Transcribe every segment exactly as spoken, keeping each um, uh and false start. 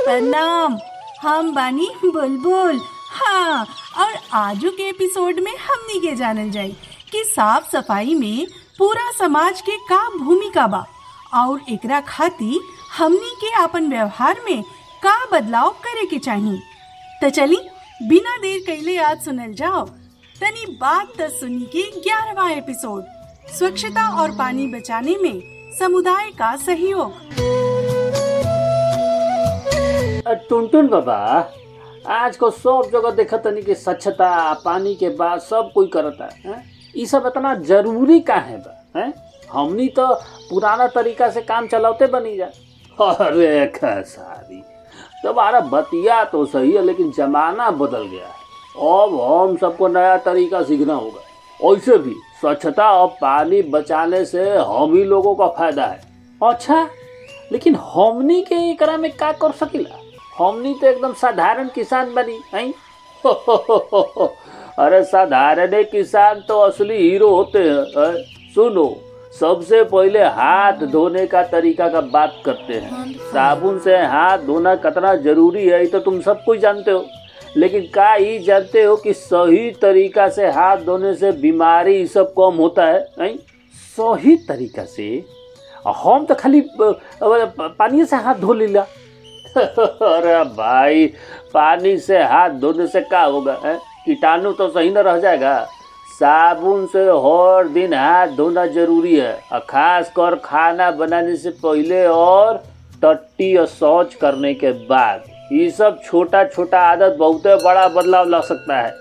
प्रणाम। हम बानी बुलबुल। हाँ, और आजू के एपिसोड में हमनी के जानल जाई कि साफ सफाई में पूरा समाज के का भूमिका बा और एकरा खातिर हमनी के अपन व्यवहार में का बदलाव करे के चाहिए। तो चली बिना देर कैले आज सुनल जाओ तनी बात त सुनी के ग्यारहवां एपिसोड, स्वच्छता और पानी बचाने में समुदाय का सहयोग। टुनटुन बाबा, आज को सब जगह देखा तनी कि स्वच्छता पानी के बाद सब कोई करता है। ये सब इतना जरूरी का है बा है? हमनी तो पुराना तरीका से काम चलाते बनी जा। अरे खसारी, तुम्हारा बतिया तो सही है, लेकिन जमाना बदल गया है। अब हम सबको नया तरीका सीखना होगा। ऐसे भी स्वच्छता और पानी बचाने से हम ही लोगों का फायदा है। अच्छा, लेकिन हमनी के एकरा में का कर सकिला? हमनी तो एकदम साधारण किसान बनी हैं। अरे साधारण किसान तो असली हीरो होते हैं। सुनो, सबसे पहले हाथ धोने का तरीका का बात करते हैं। साबुन से हाथ धोना कितना जरूरी है तो तुम सब कुछ जानते हो, लेकिन का ही जानते हो कि सही तरीका से हाथ धोने से बीमारी सब कम होता है नहीं? सही तरीका से हम तो खाली पानी से हाथ धो लीला। अरे भाई, पानी से हाथ धोने से क्या होगा है? कीटाणु तो सही न रह जाएगा। साबुन से हर दिन हाथ धोना जरूरी है, और खास कर खाना बनाने से पहले और टट्टी और शौच करने के बाद। ये सब छोटा छोटा आदत बहुत बड़ा बदलाव ला सकता है।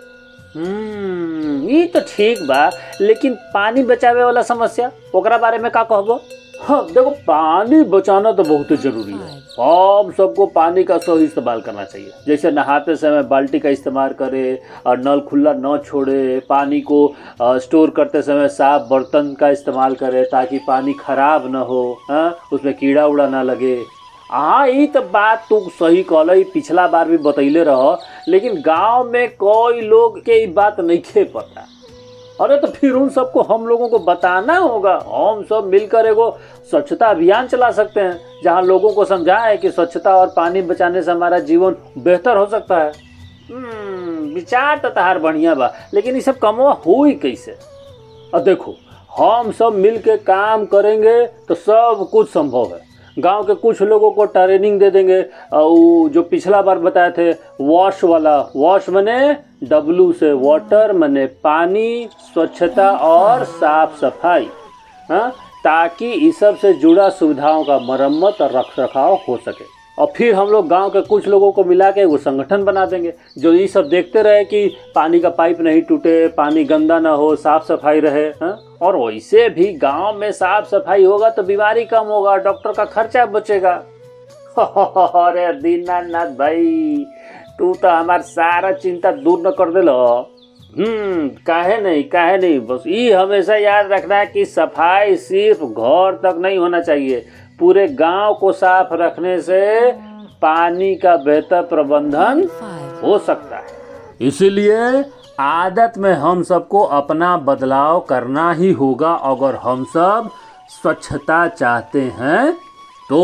हम्म ये तो ठीक बा, लेकिन पानी बचावे वाला समस्या ओकरा बारे में का कहबो? हाँ देखो, पानी बचाना तो बहुत जरूरी है। हम सबको पानी का सही इस्तेमाल करना चाहिए। जैसे नहाते समय बाल्टी का इस्तेमाल करे और नल खुला न छोड़े। पानी को स्टोर करते समय साफ बर्तन का इस्तेमाल करे ताकि पानी खराब न हो, हाँ उसमें कीड़ा उड़ा ना लगे। हाँ ये तो बात तू सही कहल, पिछला बार भी बतैले रह, लेकिन गांव में कोई लोग के ये बात नहीं खे पता। अरे तो फिर उन सबको हम लोगों को बताना होगा। हम सब मिलकर एगो स्वच्छता अभियान चला सकते हैं, जहां लोगों को समझाए कि स्वच्छता और पानी बचाने से हमारा जीवन बेहतर हो सकता है। हम्म विचार तो तहार बढ़िया बा, लेकिन ये सब कमवा हुई कैसे? अब देखो, हम सब मिल के काम करेंगे तो सब कुछ संभव है। गांव के कुछ लोगों को ट्रेनिंग दे देंगे, और जो पिछला बार बताए थे वॉश वाला, वॉश मने डब्लू से वाटर मने पानी, स्वच्छता और साफ सफाई, हाँ ताकि इस सब से जुड़ा सुविधाओं का मरम्मत और रख रखाव हो सके। और फिर हम लोग गांव के कुछ लोगों को मिला के वो संगठन बना देंगे जो ये सब देखते रहे कि पानी का पाइप नहीं टूटे, पानी गंदा ना हो, साफ सफाई रहे। हाँ? और वैसे भी गांव में साफ सफाई होगा तो बीमारी कम होगा, डॉक्टर का खर्चा बचेगा। अरे दीनानाथ भाई, तू तो हमार सारा चिंता दूर न कर दिलो। हम्म काहे नहीं काहे नहीं, बस ये हमेशा याद रखना कि सफाई सिर्फ घर तक नहीं होना चाहिए। पूरे गांव को साफ रखने से पानी का बेहतर प्रबंधन हो सकता है। इसीलिए आदत में हम सबको अपना बदलाव करना ही होगा अगर हम सब स्वच्छता चाहते हैं तो।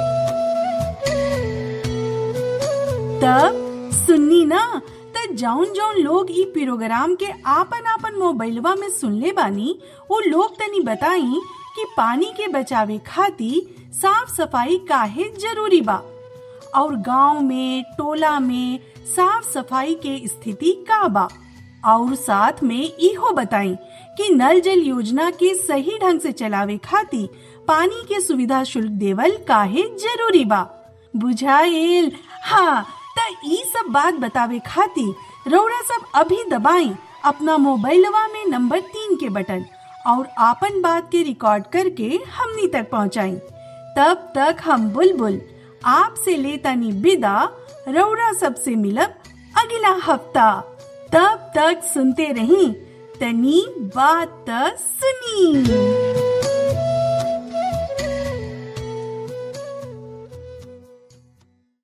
तब सुननी ना, त जौन जौन लोग ई प्रोग्राम के आपन आपन मोबाइलवा में सुनले बानी, वो लोग तनी बताई कि पानी के बचावे खातिर साफ सफाई काहे जरूरी बा, और गांव में टोला में साफ सफाई के स्थिति का बा। और साथ में इहो बताई कि नल जल योजना के सही ढंग से चलावे खातिर पानी के सुविधा शुल्क देवल काहे जरूरी बा। बुझाइल? हाँ, त ई सब बात बतावे खातिर रौरा सब अभी दबाई अपना मोबाइलवा में नंबर तीन के बटन और आपन बात के रिकॉर्ड करके हमनी तक पहुँचाई। तब तक हम बुलबुल आपसे लेतानी विदा। रौरा सबसे मिलब अगला हफ्ता। तब तक सुनते रही तनी बात सुनी।